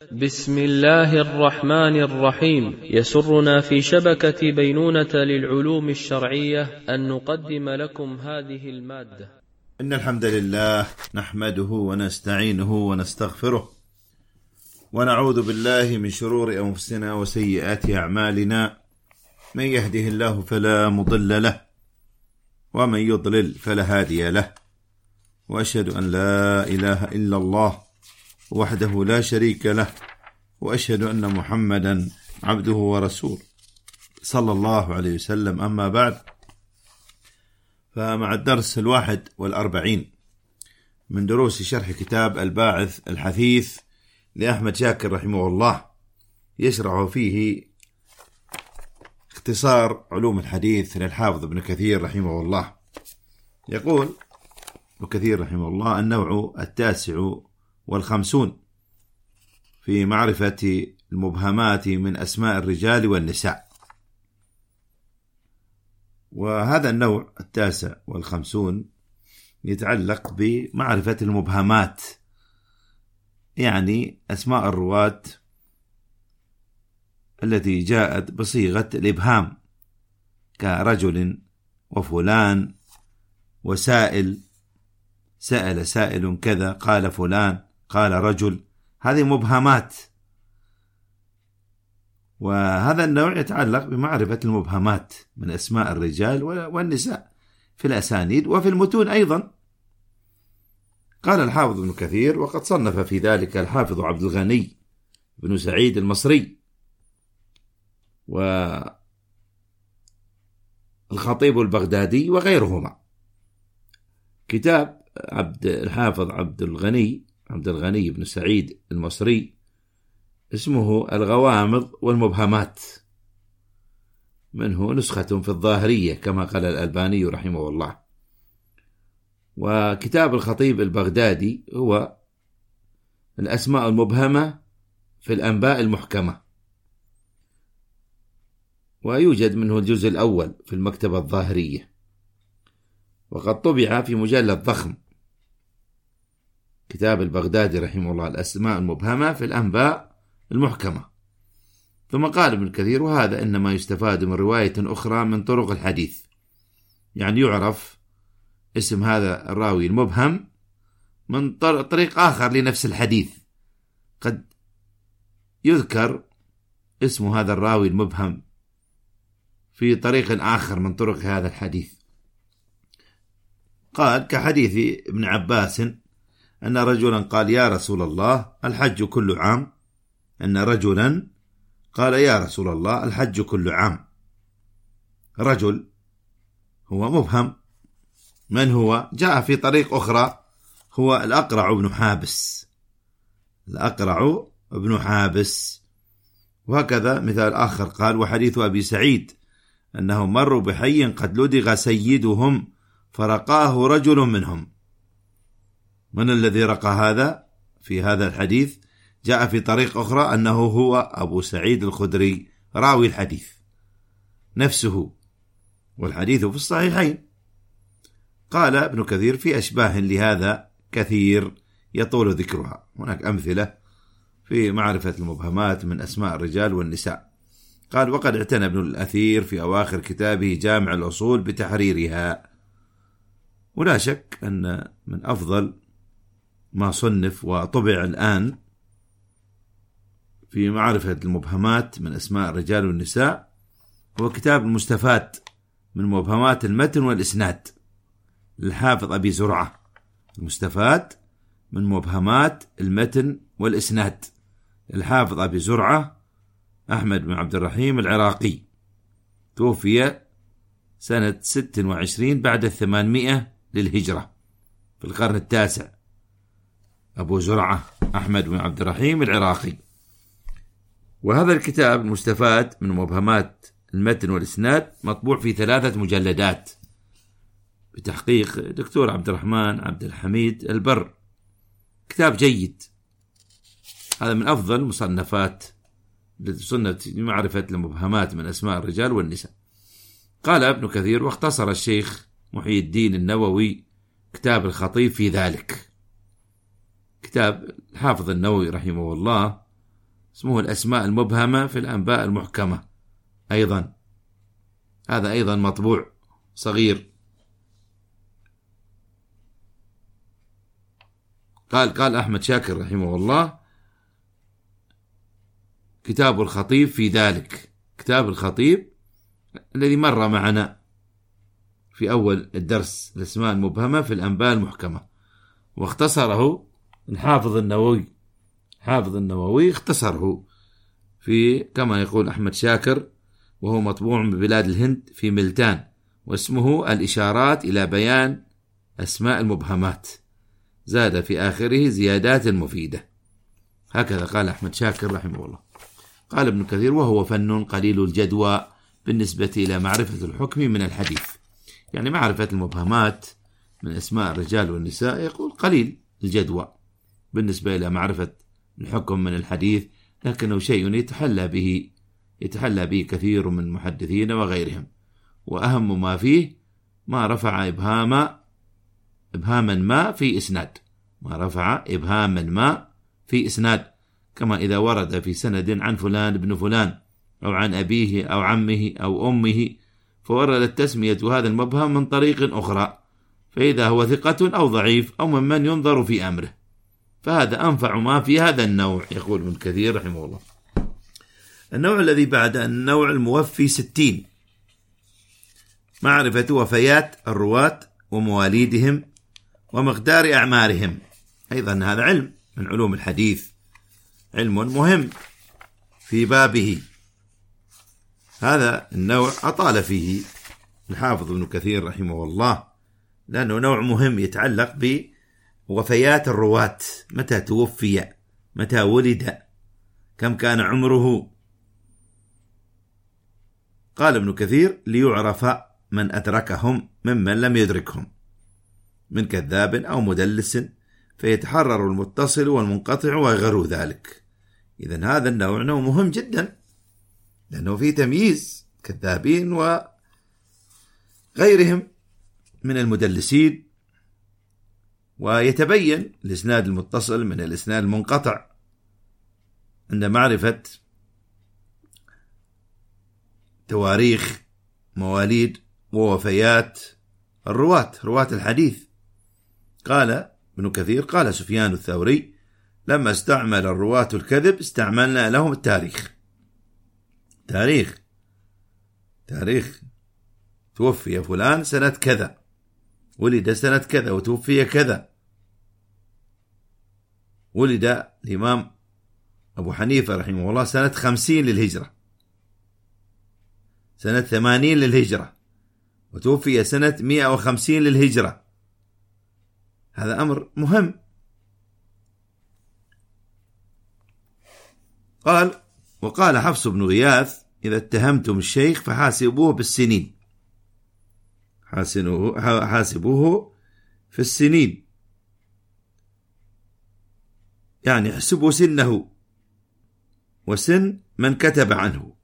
بسم الله الرحمن الرحيم. يسرنا في شبكة بينونة للعلوم الشرعية أن نقدم لكم هذه المادة. إن الحمد لله نحمده ونستعينه ونستغفره ونعوذ بالله من شرور أنفسنا وسيئات أعمالنا. من يهده الله فلا مضل له ومن يضلل فلا هادي له، وأشهد أن لا إله إلا الله وحده لا شريك له، وأشهد أن محمدا عبده ورسوله صلى الله عليه وسلم. أما بعد، فمع الدرس 41 من دروس شرح كتاب الباعث الحثيث لأحمد شاكر رحمه الله، يشرع فيه اختصار علوم الحديث للحافظ ابن كثير رحمه الله. يقول ابن كثير رحمه الله: النوع 59 في معرفة المبهمات من أسماء الرجال والنساء. وهذا النوع 59 يتعلق بمعرفة المبهمات، يعني أسماء الرواة التي جاءت بصيغة الإبهام، كرجل وفلان وسائل، سأل سائل كذا، قال فلان، قال رجل. هذه مبهمات، وهذا النوع يتعلق بمعرفة المبهمات من أسماء الرجال والنساء في الأسانيد وفي المتون أيضا. قال الحافظ ابن كثير: وقد صنف في ذلك الحافظ عبد الغني بن سعيد المصري والخطيب البغدادي وغيرهما كتاب الحافظ عبد الغني بن سعيد المصري اسمه الغوامض والمبهمات، منه نسخة في الظاهرية كما قال الألباني رحمه الله. وكتاب الخطيب البغدادي هو الأسماء المبهمة في الأنباء المحكمة، ويوجد منه الجزء الأول في المكتبة الظاهرية، وقد طبع في مجلد ضخم كتاب البغدادي رحمه الله الأسماء المبهمة في الأنباء المحكمة. ثم قال ابن كثير: وهذا إنما يستفاد من رواية أخرى من طرق الحديث، يعني يعرف اسم هذا الراوي المبهم من طريق آخر لنفس الحديث، قد يذكر اسم هذا الراوي المبهم في طريق آخر من طرق هذا الحديث. قال: كحديث ابن عباس أن رجلا قال: يا رسول الله الحج كل عام. أن رجلا قال: يا رسول الله الحج كل عام. رجل هو مبهم، من هو؟ جاء في طريق أخرى هو الأقرع بن حابس، الأقرع بن حابس. وهكذا مثال آخر قال: وحديث أبي سعيد أنهم مروا بحي قد لدغ سيدهم فرقاه رجل منهم. من الذي رقى هذا؟ في هذا الحديث جاء في طريق أخرى أنه هو أبو سعيد الخدري راوي الحديث نفسه، والحديث في الصحيحين. قال ابن كثير: في أشباه لهذا كثير يطول ذكرها. هناك أمثلة في معرفة المبهمات من أسماء الرجال والنساء. قال: وقد اعتنى ابن الأثير في أواخر كتابه جامع الأصول بتحريرها. ولا شك أن من أفضل ما صنف وطبع الآن في معرفة المبهمات من أسماء الرجال والنساء هو كتاب المستفاد من مبهمات المتن والإسناد للحافظ أبي زرعة. المستفاد من مبهمات المتن والإسناد للحافظ أبي زرعة أحمد بن عبد الرحيم العراقي، توفي سنة 26 بعد 800 للهجرة في القرن التاسع. أبو زرعة أحمد بن عبد الرحيم العراقي. وهذا الكتاب المستفاد من مبهمات المتن والإسناد مطبوع في 3 مجلدات بتحقيق دكتور عبد الرحمن عبد الحميد البر. كتاب جيد، هذا من أفضل المصنفات التي صنفت لمعرفة المبهمات من أسماء الرجال والنساء. قال ابن كثير: واختصر الشيخ محي الدين النووي كتاب الخطيب في ذلك. كتاب الحافظ النووي رحمه الله اسمه الأسماء المبهمة في الأنباء المحكمة أيضا، هذا أيضا مطبوع صغير. قال أحمد شاكر رحمه الله: كتاب الخطيب في ذلك، كتاب الخطيب الذي مر معنا في أول الدرس، الأسماء المبهمة في الأنباء المحكمة، واختصره الحافظ النووي، حافظ النووي اختصره في كما يقول أحمد شاكر، وهو مطبوع ببلاد الهند في ملتان، واسمه الإشارات إلى بيان أسماء المبهمات، زاد في آخره زيادات مفيدة. هكذا قال أحمد شاكر رحمه الله. قال ابن كثير: وهو فن قليل الجدوى بالنسبة إلى معرفة الحكم من الحديث. يعني معرفة المبهمات من أسماء الرجال والنساء يقول قليل الجدوى بالنسبة إلى معرفة الحكم من الحديث، لكنه شيء يتحلى به كثير من المحدثين وغيرهم. وأهم ما فيه ما رفع إبهاما ما في إسناد، ما رفع إبهاما ما في إسناد، كما إذا ورد في سند عن فلان ابن فلان أو عن أبيه أو عمه أو أمه، فوردت تسمية هذا المبهم من طريق أخرى، فإذا هو ثقة أو ضعيف أو ممن ينظر في أمره، فهذا أنفع ما في هذا النوع. يقول ابن كثير رحمه الله: النوع الذي بعد النوع الموفي 60، معرفة وفيات الرواة ومواليدهم ومقدار أعمارهم. أيضا هذا علم من علوم الحديث، علم مهم في بابه. هذا النوع أطال فيه الحافظ ابن كثير رحمه الله، لأنه نوع مهم يتعلق بوفيات الرواة، متى توفي، متى ولد، كم كان عمره. قال ابن كثير: ليعرف من أدركهم ممن لم يدركهم من كذاب أو مدلس، فيتحرر المتصل والمنقطع وغير ذلك. إذن هذا النوع مهم جدا، لأنه فيه تمييز كذابين وغيرهم من المدلسين، ويتبين الإسناد المتصل من الإسناد المنقطع عند معرفة تواريخ مواليد ووفيات رواة الحديث. قال ابن كثير: قال سفيان الثوري: لما استعمل الرواة الكذب استعملنا لهم التاريخ. تاريخ توفي فلان سنة كذا، ولد سنة كذا، وتوفي كذا. ولد الإمام أبو حنيفة رحمه الله سنة 50 للهجرة، سنة 80 للهجرة، وتوفي سنة 150 للهجرة. هذا أمر مهم. وقال حفص بن غياث: إذا اتهمتم الشيخ فحاسبوه بالسنين، حاسبوه في السنين، يعني احسبوا سنه وسن من كتب عنه.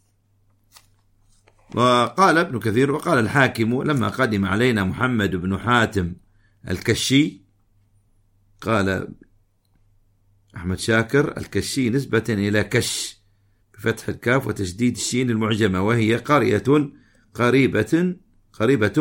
وقال ابن كثير: وقال الحاكم لما قدم علينا محمد بن حاتم الكشي، قال أحمد شاكر: الكشي نسبة إلى كش بفتح الكاف وتشديد الشين المعجمة، وهي قرية قريبة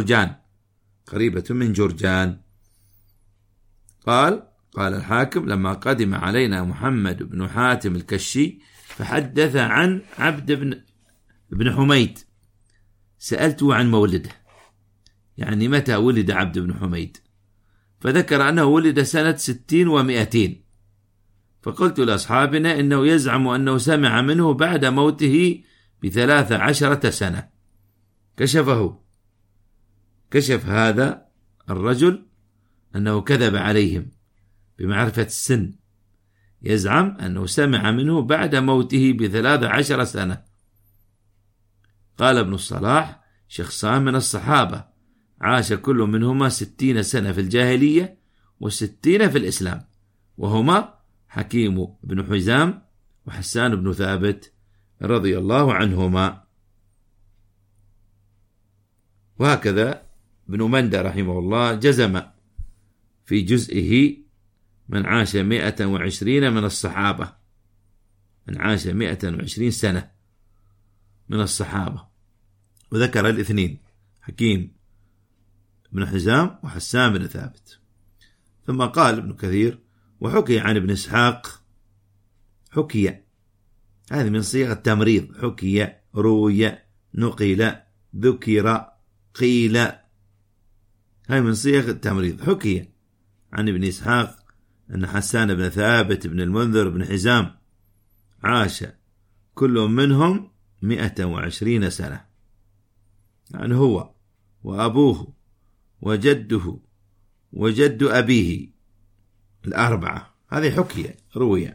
من جرجان. قال الحاكم: لما قدم علينا محمد بن حاتم الكشي فحدث عن عبد بن حميد، سألته عن مولده، يعني متى ولد عبد بن حميد، فذكر أنه ولد سنة 60 و200. فقلت لأصحابنا إنه يزعم أنه سمع منه بعد موته ب13 سنة. كشف هذا الرجل أنه كذب عليهم بمعرفة السن، يزعم أنه سمع منه بعد موته ب13 سنة. قال ابن الصلاح: شخصان من الصحابة عاش كل منهما 60 سنة في الجاهلية و60 في الإسلام، وهما حكيم بن حزام وحسان بن ثابت رضي الله عنهما. وهكذا ابن مندى رحمه الله جزم في جزئه: من عاش 120 من الصحابة من عاش 120 سنة من الصحابة، وذكر الاثنين حكيم بن حزام وحسان بن ثابت. ثم قال ابن كثير: وحكي عن ابن إسحاق، حكي هذه من صيغ التمريض، حكي، روي، نقل، ذكر، قيل، هذه من صيغ التمريض. حكي عن ابن إسحاق أن حسان بن ثابت بن المنذر بن حزام عاش كل منهم 120 سنة، يعني هو وأبوه وجده وجد أبيه الأربعة، هذه حكي روي.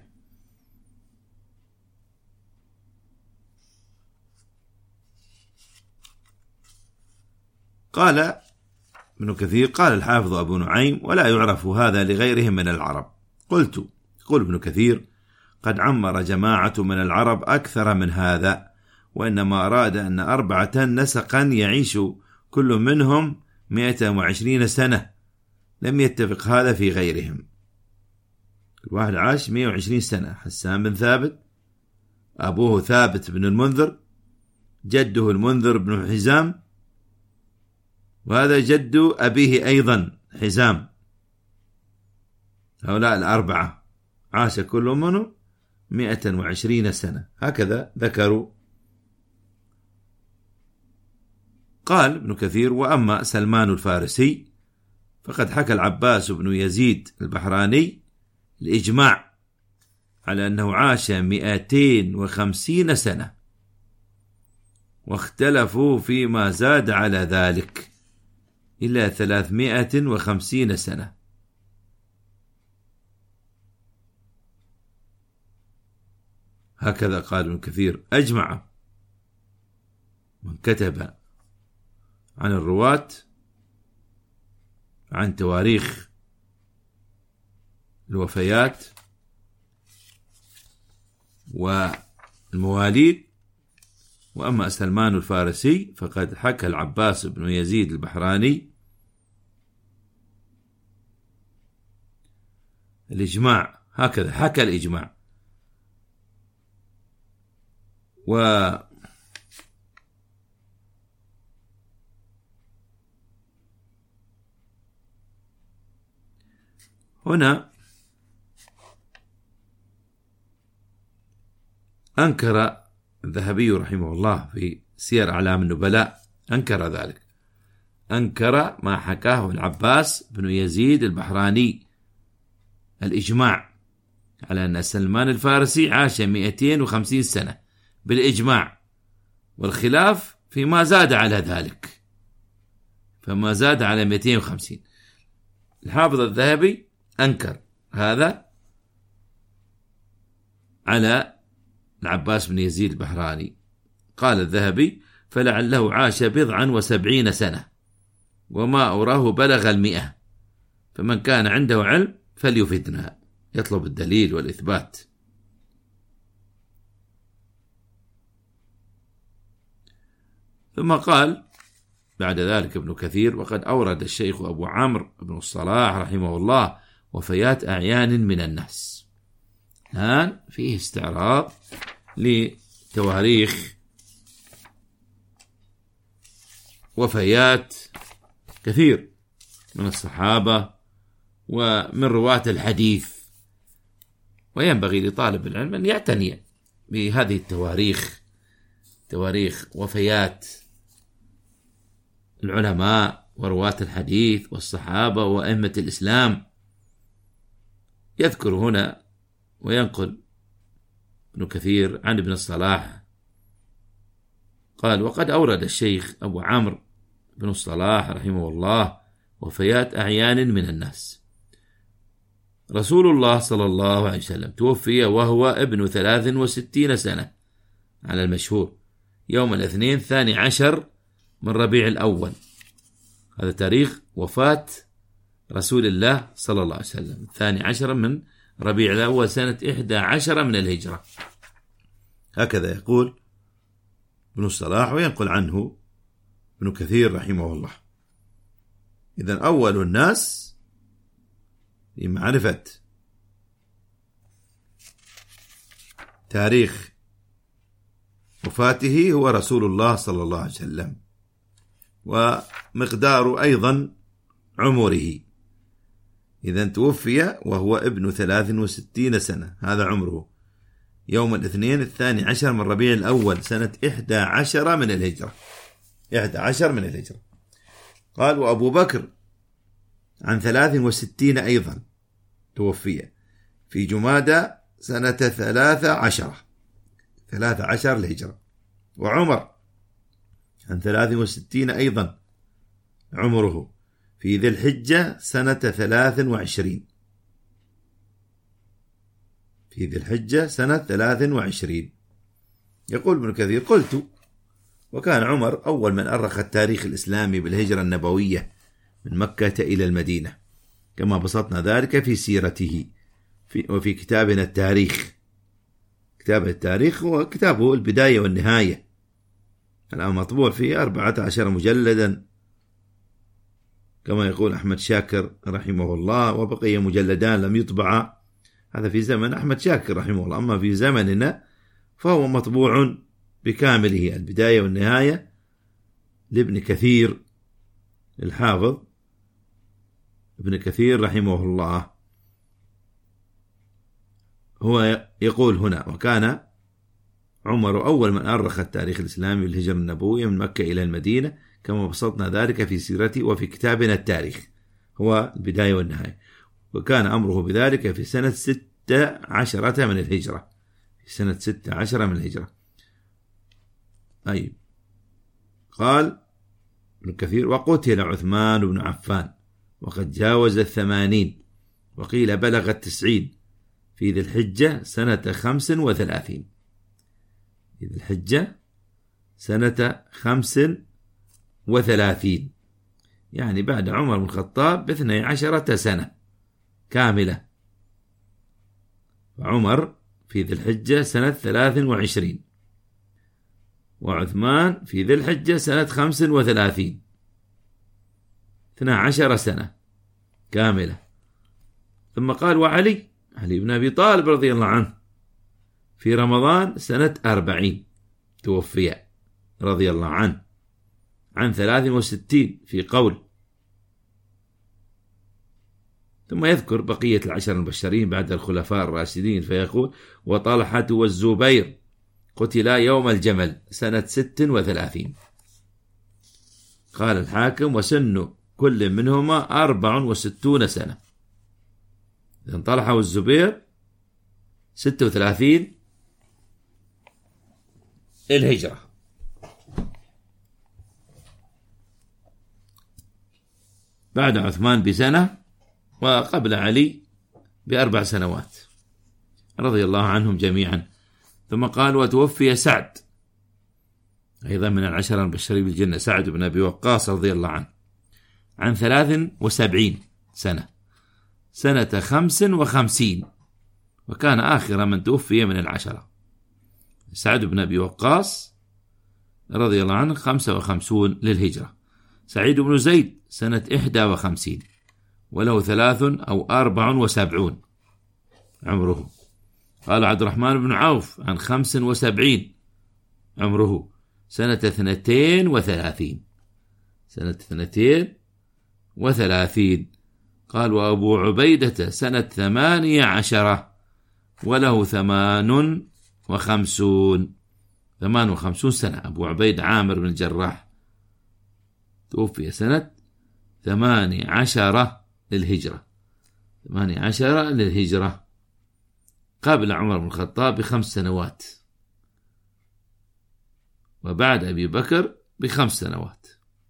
قال ابن كثير: قال الحافظ أبو نعيم: ولا يعرف هذا لغيرهم من العرب. قلت: يقول ابن كثير: قد عمر جماعة من العرب أكثر من هذا، وإنما أراد أن 4 نسقا يعيش كل منهم 120 سنة، لم يتفق هذا في غيرهم. الواحد عاش 120 سنة، حسان بن ثابت، أبوه ثابت بن المنذر، جده المنذر بن حزام، وهذا جد أبيه أيضا حزام. هؤلاء الأربعة عاش كل منهم 120 سنة، هكذا ذكروا. قال ابن كثير: وأما سلمان الفارسي فقد حكى العباس بن يزيد البحراني الإجماع على أنه عاش 250 سنة، واختلفوا فيما زاد على ذلك إلى 350 سنة. هكذا قال ابن كثير: أجمع من كتب عن الرواة عن تواريخ الوفيات والمواليد. وأما سلمان الفارسي فقد حكى العباس بن يزيد البحراني الإجماع، هكذا حكى الإجماع. هنا أنكر الذهبي رحمه الله في سير أعلام النبلاء، أنكر ذلك، أنكر ما حكاه العباس بن يزيد البحراني الإجماع على أن سلمان الفارسي عاش 250 سنة بالإجماع، والخلاف فيما زاد على ذلك، فما زاد على 250. الحافظ الذهبي أنكر هذا على العباس بن يزيد البحراني. قال الذهبي: فلعله عاش 70 سنة، وما أراه بلغ 100، فمن كان عنده علم فليفدنا، يطلب الدليل والإثبات. ثم قال بعد ذلك ابن كثير: وقد أورد الشيخ أبو عمرو بن الصلاح رحمه الله وفيات أعيان من الناس. الآن فيه استعراض لتواريخ وفيات كثير من الصحابة ومن رواة الحديث، وينبغي لطالب العلم أن يعتني بهذه التواريخ، تواريخ وفيات العلماء ورواة الحديث والصحابة وأئمة الإسلام. يذكر هنا وينقل ابن كثير عن ابن الصلاح قال: وقد أورد الشيخ أبو عمرو بن الصلاح رحمه الله وفيات أعيان من الناس. رسول الله صلى الله عليه وسلم توفي وهو ابن 63 سنة على المشهور، يوم الاثنين 12 من ربيع الأول، هذا تاريخ وفاة رسول الله صلى الله عليه وسلم، 12 من ربيع الأول سنة 11 من الهجرة. هكذا يقول ابن الصلاح وينقل عنه ابن كثير رحمه الله. إذن أول الناس لمعرفة تاريخ وفاته هو رسول الله صلى الله عليه وسلم، ومقدار أيضا عمره، إذا توفي وهو ابن 63 سنة، هذا عمره يوم الاثنين 12 من ربيع الأول سنة 11 من الهجرة. 11 من الهجرة. قال وأبو بكر عن 63 أيضا توفي في جمادى سنة 13 الهجرة. وعمر عن 63 أيضا عمره في ذي الحجة سنة 23. في ذي الحجة سنة 23. يقول ابن كثير قلت وكان عمر أول من أرخ التاريخ الإسلامي بالهجرة النبوية من مكة إلى المدينة، كما بسطنا ذلك في سيرته وفي كتابنا التاريخ. كتاب التاريخ هو كتابه البداية والنهاية، الآن مطبوع فيه 14 مجلدا كما يقول أحمد شاكر رحمه الله، وبقي مجلدان لم يطبعا، هذا في زمن أحمد شاكر رحمه الله. أما في زمننا فهو مطبوع بكامله، البداية والنهاية لابن كثير الحافظ ابن كثير رحمه الله. هو يقول هنا وكان عمر أول من أرخ التاريخ الإسلامي بالهجرة النبوية من مكة إلى المدينة، كما بسطنا ذلك في سيرته وفي كتابنا التاريخ، هو البداية والنهاية. وكان أمره بذلك في سنة 16 من الهجرة. في سنة 16 من الهجرة. أي قال ابن كثير وقتل عثمان بن عفان وقد جاوز 80 وقيل بلغ 90 في ذي الحجة سنة 35. في ذي الحجة سنة 35، يعني بعد عمر بن الخطاب ب12 سنة كاملة. عمر في ذي الحجة سنة 23 وعثمان في ذي الحجة سنة 35، 12 سنة كاملة. ثم قال وعلي بن أبي طالب رضي الله عنه في رمضان سنة 40 توفي رضي الله عنه عن 63 في قول. ثم يذكر بقية العشر المبشرين بعد الخلفاء الراشدين فيقول وطلحة والزبير قتلا يوم الجمل سنة 36. قال الحاكم وسن كل منهما 64 سنة. إذن طلحة والزبير 36 الهجرة. بعد عثمان بسنة وقبل علي ب4 سنوات رضي الله عنهم جميعا. ثم قال وتوفي سعد أيضا من العشر المبشرين بالجنة، سعد بن أبي وقاص رضي الله عنه عن 73 سنة سنة 55، وكان آخر من توفي من العشرة. سعد بن أبي وقاص رضي الله عنه 55 للهجرة. سعيد بن زيد سنة 51 وله 73 أو 74 عمره. قال عبد الرحمن بن عوف عن 75 عمره سنة 32 سنة 32. قال وأبو عبيدة سنة 18 وله 58 سنة. أبو عبيد عامر بن الجراح توفي سنة 18 للهجرة، 18 للهجرة قبل عمر بن الخطاب ب5 سنوات وبعد أبي بكر ب5 سنوات.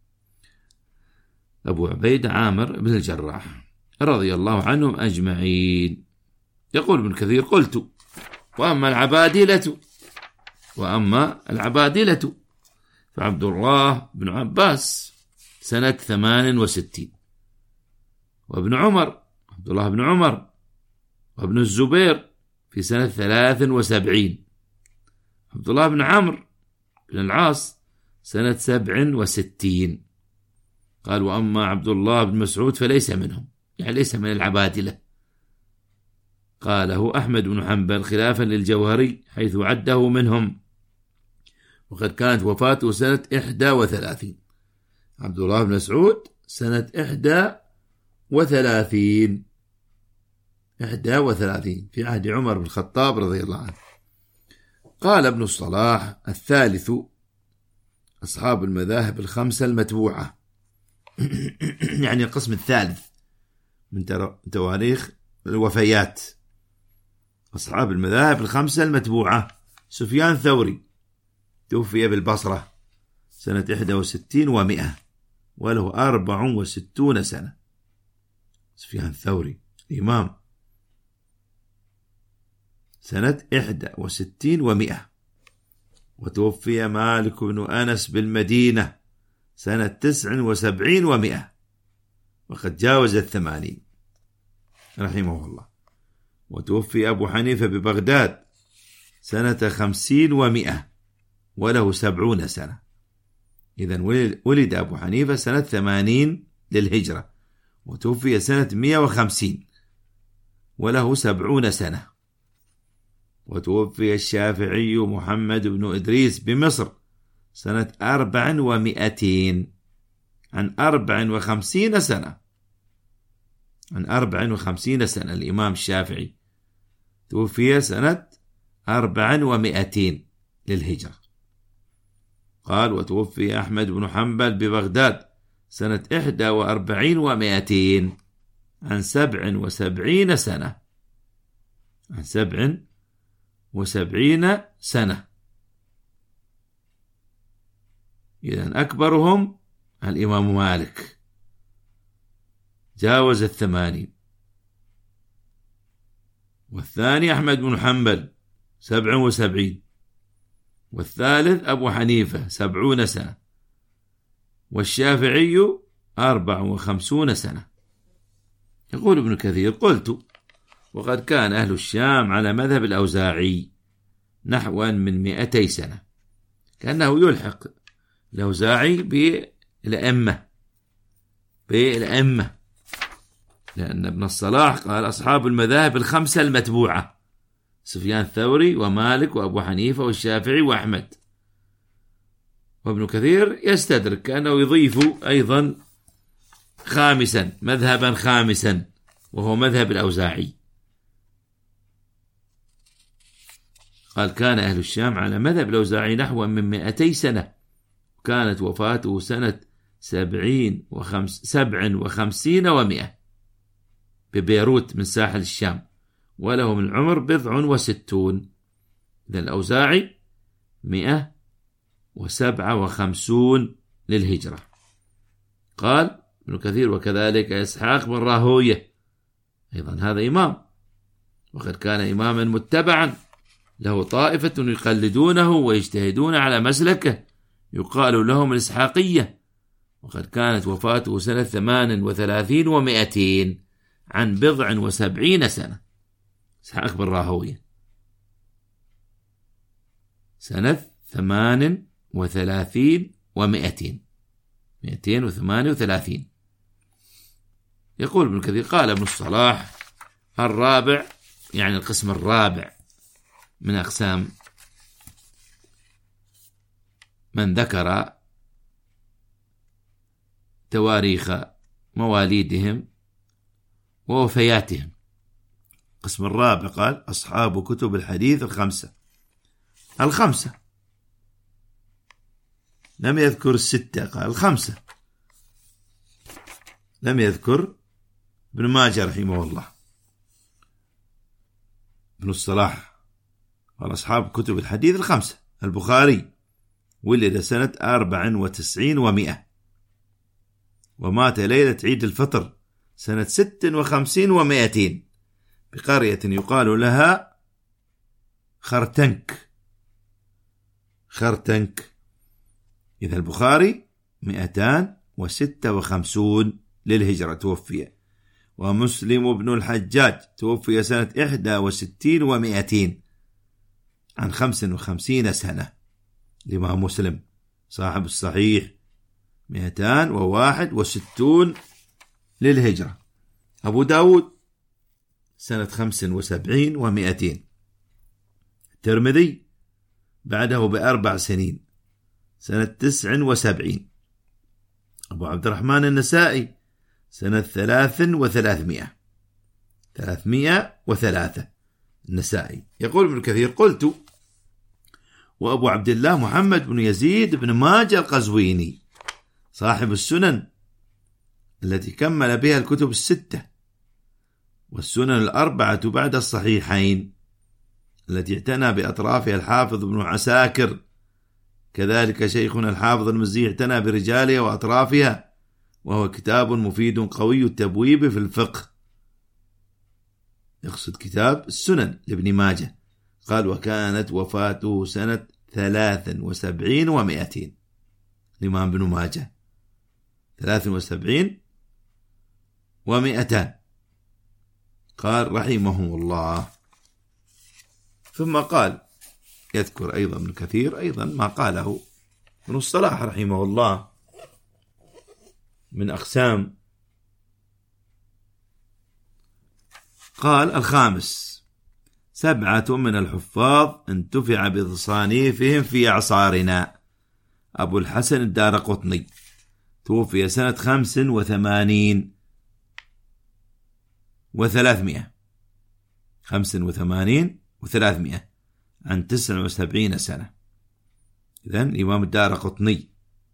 أبو عبيد عامر بن الجراح رضي الله عنهم أجمعين. يقول ابن كثير قلت وأما العبادلة فعبد الله بن عباس سنة 68 وابن عمر عبد الله بن عمر وابن الزبير في سنة 73. عبد الله بن عمرو بن العاص سنة 67. قال وأما عبد الله بن مسعود فليس منهم، يعني ليس من العبادلة، قاله أحمد بن حنبل خلافا للجوهري حيث عده منهم، وقد كانت وفاته سنة 31. عبد الله بن مسعود سنة 31 في عهد عمر بن الخطاب رضي الله عنه. قال ابن الصلاح: الثالث أصحاب المذاهب الخمسة المتبوعة يعني القسم الثالث من تواريخ الوفيات. أصحاب المذاهب الخمسة المتبوعة: سفيان ثوري توفي بالبصرة سنة 61 و100 وله 64 سنة. سفيان ثوري الإمام سنة 61 و100. وتوفي مالك بن أنس بالمدينة سنة 79 و100 وقد جاوز 80 رحمه الله. وتوفي أبو حنيفة ببغداد سنة 50 و100 وله 70 سنة. إذن ولد أبو حنيفة سنة 80 للهجرة وتوفي سنة 150 وله 70 سنة. وتوفي الشافعي محمد بن إدريس بمصر سنة 400 عن 54 سنة. عن 54 سنة الإمام الشافعي توفي سنة 400 للهجرة. قال: وتوفي أحمد بن حنبل ببغداد سنة 41 و200 عن 77 سنة. عن 77 سنة. إذن أكبرهم الإمام مالك جاوز 80. والثاني أحمد بن حنبل 77. والثالث أبو حنيفة 70 سنة. والشافعي 54 سنة. يقول ابن كثير: قلت: وقد كان أهل الشام على مذهب الأوزاعي نحو من 200 سنة. كأنه يلحق الأوزاعي بالأئمة لأن ابن الصلاح قال: أصحاب المذاهب الخمسة المتبوعة: سفيان الثوري ومالك وأبو حنيفة والشافعي وأحمد. وابن كثير يستدرك كأنه يضيف أيضا مذهبا خامسا وهو مذهب الأوزاعي. قال: كان أهل الشام على مذهب الأوزاعي نحو من 200 سنة، وكانت وفاته سنة 57 و100 ببيروت من ساحل الشام، وله من العمر 60. إذن الأوزاعي 157 للهجرة. قال ابن كثير: وكذلك إسحاق بن راهويه أيضا هذا إمام، وقد كان إماما متبعا له طائفة يقلدونه ويجتهدون على مسلكه يقال لهم الإسحاقية، وقد كانت وفاته سنة 38 و200 عن 70 سنة. إسحاق بن راهويه سنة 38 و200 238. يقول ابن كثير: قال ابن الصلاح: الرابع يعني القسم الرابع من أقسام من ذكر تواريخ مواليدهم ووفياتهم. القسم الرابع قال: أصحاب كتب الحديث الخمسة. لم يذكر 6، قال 5. لم يذكر ابن ماجه رحمه الله. ابن الصلاح قال: أصحاب كتب الحديث 5. البخاري ولد سنة 94 و100 ومات ليلة عيد الفطر سنة 56 و200 بقرية يقال لها خرتنك. إذا البخاري 256 للهجرة توفي. ومسلم بن الحجاج توفي سنة 61 و200 عن 55 سنة. الإمام مسلم صاحب الصحيح 261 للهجرة. أبو داود سنة 75 و200. الترمذي بعده ب4 سنين سنة 79. أبو عبد الرحمن النسائي سنة 303. 303 النسائي. يقول ابن كثير: قلت: وأبو عبد الله محمد بن يزيد بن ماجه القزويني صاحب السنن التي كمل بها الكتب الستة والسنن الأربعة بعد الصحيحين، التي اعتنى بأطرافها الحافظ ابن عساكر، كذلك شيخنا الحافظ المزي اعتنى برجالها وأطرافها، وهو كتاب مفيد قوي التبويب في الفقه. يقصد كتاب السنن لابن ماجه. قال: وكانت وفاته سنة 73 و200. الإمام ابن ماجه 73 و200. قال رحمه الله. ثم قال، يذكر أيضا ابن كثير أيضا ما قاله ابن الصلاح رحمه الله من أقسام. قال: الخامس: 7 من الحفاظ انتفع بتصانيفهم في أعصارنا. أبو الحسن الدارقطني توفي سنة 85 و300. 85 و300 عن 79 سنة. إذن الإمام الدارقطني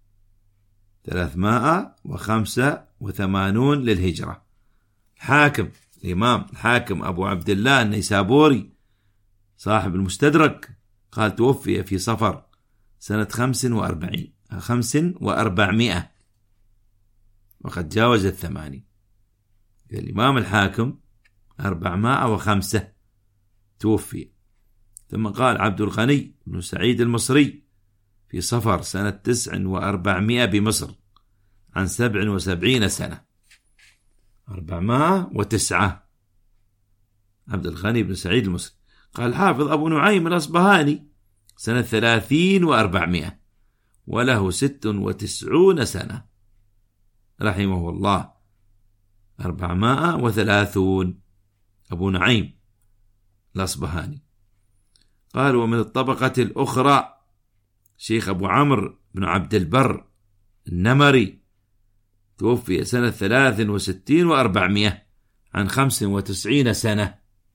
385 للهجرة. الحاكم الإمام الحاكم أبو عبد الله النيسابوري صاحب المستدرك قال: توفي في صفر سنة 45 وقد جاوز 80. الإمام الحاكم 405 توفي. ثم قال عبد الغني بن سعيد المصري في صفر سنة 9 بمصر عن 77 سنة. 409 عبد الغني بن سعيد المصري. قال حافظ أبو نعيم الأصبهاني سنة 30 و400 وله 96 سنة رحمه الله. 430 أبو نعيم الأصبهاني. قال: ومن الطبقة الأخرى شيخ أبو عمرو بن عبد البر النمري توفي سنة 63 و400 عن 95 سنة.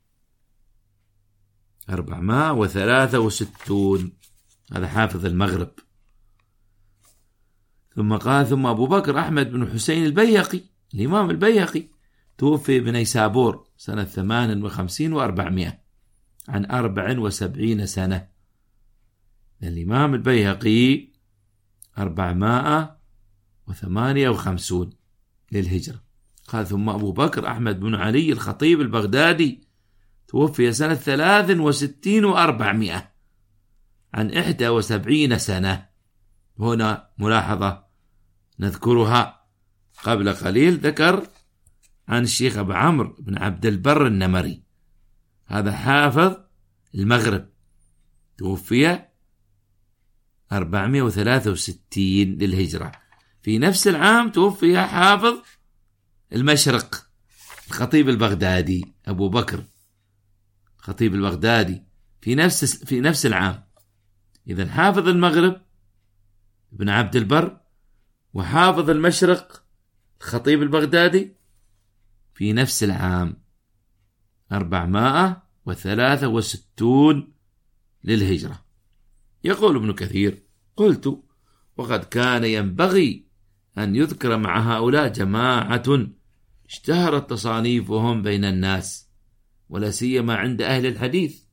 463. هذا حافظ المغرب. ثم قال: ثم أبو بكر أحمد بن حسين البيهقي الإمام البيهقي توفي بنيسابور سنة 58 و400 عن 74 سنة. الإمام البيهقي 458 للهجرة. قال: ثم أبو بكر أحمد بن علي الخطيب البغدادي توفي سنة 63 و400 عن 71 سنة. هنا ملاحظة نذكرها. قبل قليل ذكر عن الشيخ أبو عمرو بن عبد البر النمري، هذا حافظ المغرب، توفي 463 للهجرة. في نفس العام توفي حافظ المشرق الخطيب البغدادي أبو بكر الخطيب البغدادي في نفس العام. إذن حافظ المغرب ابن عبد البر وحافظ المشرق الخطيب البغدادي في نفس العام 463 للهجرة. يقول ابن كثير: قلت: وقد كان ينبغي أن يذكر مع هؤلاء جماعة اشتهرت تصانيفهم بين الناس ولا سيما عند أهل الحديث.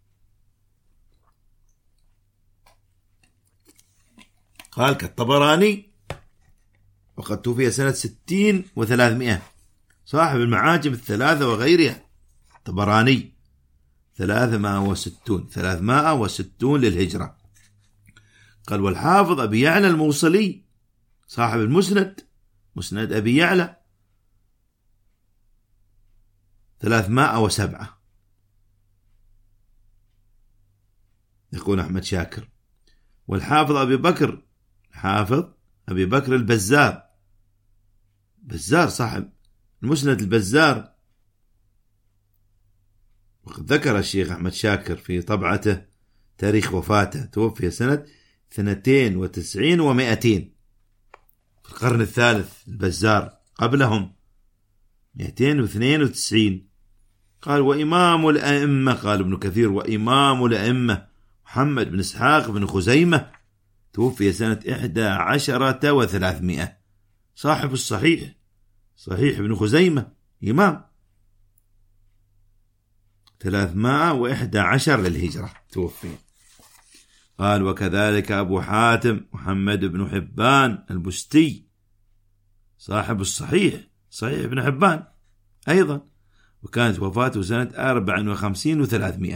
قال: كالطبراني وقد توفي سنة 60 و300 صاحب المعاجم الثلاثة وغيرها. الطبراني 360 للهجرة. قال: والحافظ أبي يعلى الموصلي صاحب المسند مسند أبي يعلى 307. يقول أحمد شاكر. والحافظ أبي بكر حافظ أبي بكر البزار صاحب المسند البزار وقد ذكر الشيخ أحمد شاكر في طبعته تاريخ وفاته، توفي سنة 92 و200 في القرن الثالث. البزار قبلهم 292. قال وإمام الأئمة، قال ابن كثير وإمام الأئمة محمد بن إسحاق بن خزيمة، توفي سنة 11 و300. صاحب الصحيح، صحيح ابن خزيمة، إمام، 311 للهجرة توفي. قال وكذلك أبو حاتم محمد بن حبان البستي، صاحب الصحيح، صحيح ابن حبان أيضا، وكانت وفاته سنة 54 و300،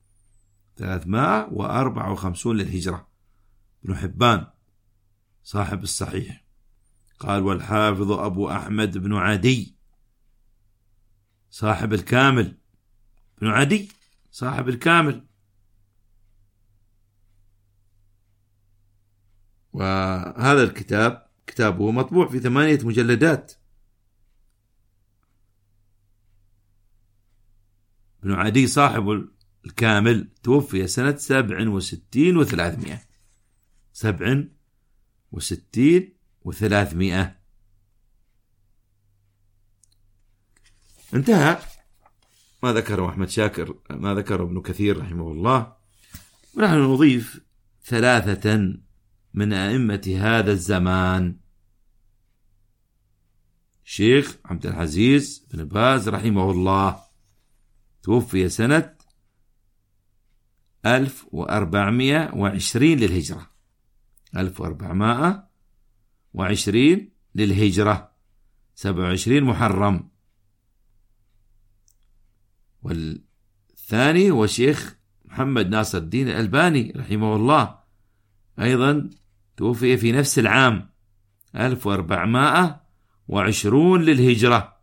354 للهجرة، ابن حبان صاحب الصحيح. قال والحافظ أبو أحمد بن عدي صاحب الكامل، ابن عدي صاحب الكامل. وهذا الكتاب كتابه مطبوع في 8 مجلدات. ابن عدي صاحب الكامل توفي سنة 67 و300، 67 و300. انتهى ما ذكره أحمد شاكر، ما ذكره ابن كثير رحمه الله. ونحن نضيف 3 من أئمة هذا الزمان: شيخ عبد العزيز بن باز رحمه الله، توفي سنة 1420 للهجرة، 1420 للهجرة، 27 محرم. والثاني هو الشيخ محمد ناصر الدين الألباني رحمه الله، أيضا توفي في نفس العام، 1420 للهجرة،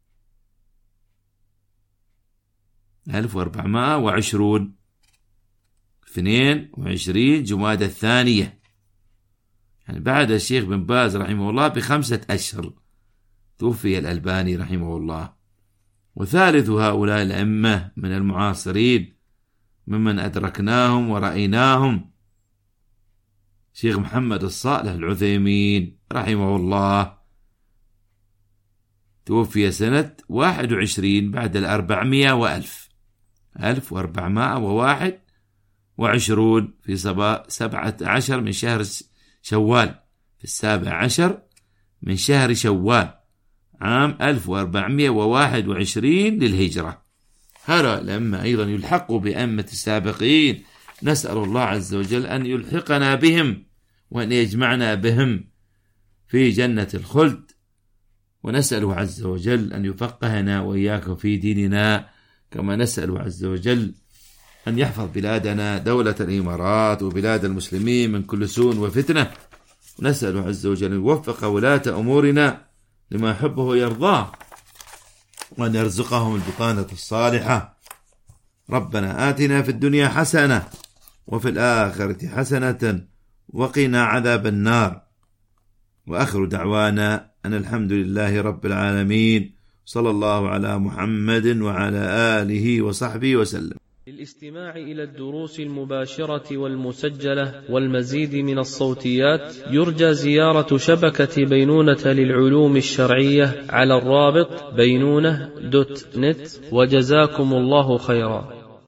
1420، 22 جمادى الثانية، يعني بعد الشيخ بن باز رحمه الله ب5 أشهر توفي الألباني رحمه الله. وثالث هؤلاء الأئمة من المعاصرين ممن أدركناهم ورأيناهم شيخ محمد الصالح العثيمين رحمه الله، توفي سنة 21 بعد 400 وألف، 1421 في 17 من شهر شوال، في 17 من شهر شوال عام 1421 للهجرة. هؤلاء الأئمة أيضا يلحقوا بأئمة السابقين، نسأل الله عز وجل أن يلحقنا بهم وأن يجمعنا بهم في جنة الخلد، ونسأله عز وجل أن يفقهنا وإياكم في ديننا، كما نسأل عز وجل أن يحفظ بلادنا دولة الإمارات وبلاد المسلمين من كل سوء وفتنة، ونسأل عز وجل أن يوفق ولاة أمورنا لما يحبه ويرضاه، وأن يرزقهم البطانة الصالحة. ربنا آتنا في الدنيا حسنة وفي الآخرة حسنة وقنا عذاب النار. وآخر دعوانا أن الحمد لله رب العالمين، صلى الله على محمد وعلى آله وصحبه وسلم. للاستماع إلى الدروس المباشرة والمسجلة والمزيد من الصوتيات يرجى زيارة شبكة بينونة للعلوم الشرعية على الرابط بينونة.net، وجزاكم الله خيرا.